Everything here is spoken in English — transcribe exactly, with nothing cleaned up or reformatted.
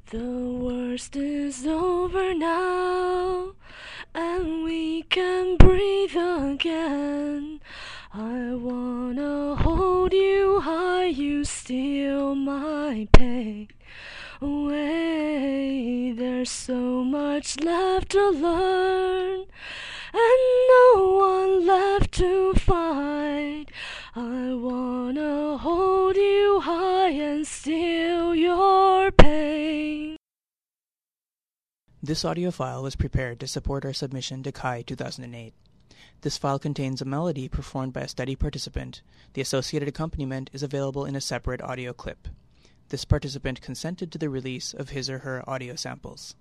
The worst is over now, and we can breathe again. I wanna hold you high, you steal my pain away. There's so much left to learn, and no one left to fight. I wanna hold you high and steal your pain. This audio file was prepared to support our submission to C H I two thousand eight. This file contains a melody performed by a study participant. The associated accompaniment is available in a separate audio clip. This participant consented to the release of his or her audio samples.